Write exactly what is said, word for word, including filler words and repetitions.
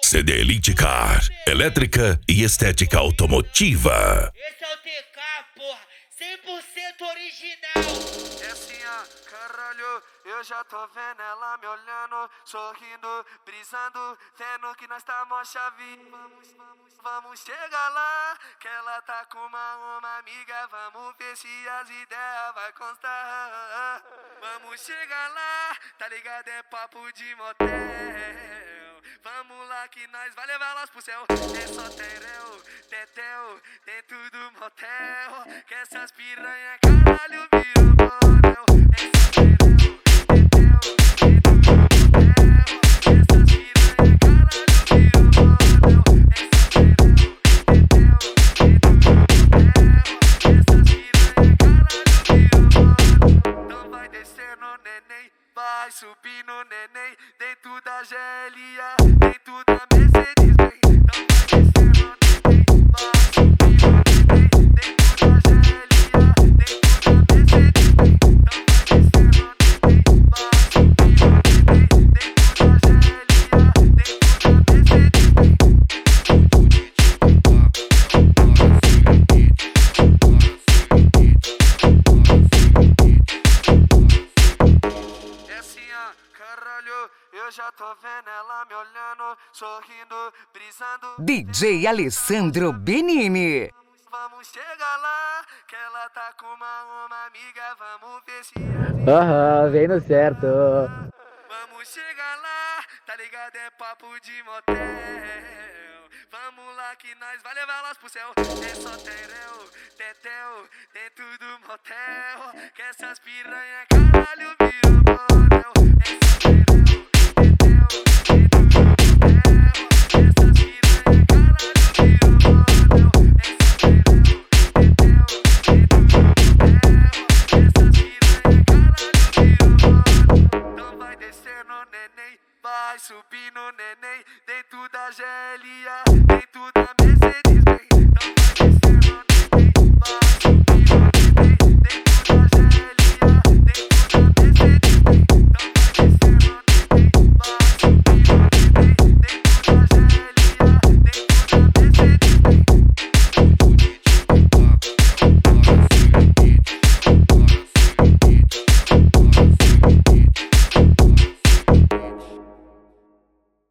C D Elite Car, elétrica e estética automotiva. Esse é o T K, porra, cem por cento original. É assim, ó, caralho, eu já tô vendo ela me olhando, sorrindo, brisando, vendo que nós tá mó chave. Vamos, vamos, vamos chegar lá, que ela tá com uma, uma amiga, vamos ver se as ideias vai constar. Vamos chegar lá, tá ligado, é papo de motel. Vamos lá que nós vai levar elas pro céu. É só tereu, tetel, dentro do motel, que essas piranha caralho viram model. É só tereu, tetel, dentro do motel, que essas piranha caralho viram model. É só tereu, tetel, dentro do motel, que essas piranha caralho viram model. Então vai descendo, neném, vai subindo, neném, dentro da G L A, dentro da Mercedes, vem. Então vai descendo, neném, vai subindo, neném, dentro da G L A, dentro da Mercedes, vem. Então vai descendo, neném, vai subindo, neném, dentro da G L A, dentro da Mercedes, vem. É assim, ó, caralho, eu já tô vendo ela me olhando, sorrindo, brisando. D J Alessandro Benini. Vamos, vamos chegar lá, que ela tá com uma, uma amiga, vamos ver se Aham, vem no certo. vamos chegar lá, tá ligado, é papo de motel. Vamos lá que nós vai levar elas pro céu. É só tereu, tetel, dentro do motel, que essas piranha caralho viram model. É só tereu, tetel, dentro do motel, que essas piranha caralho viram model. É só tereu, tetel, dentro do motel, que essas piranha caralho viram model. Então vai descendo, neném, vai subindo, neném, dentro da G L A, dentro da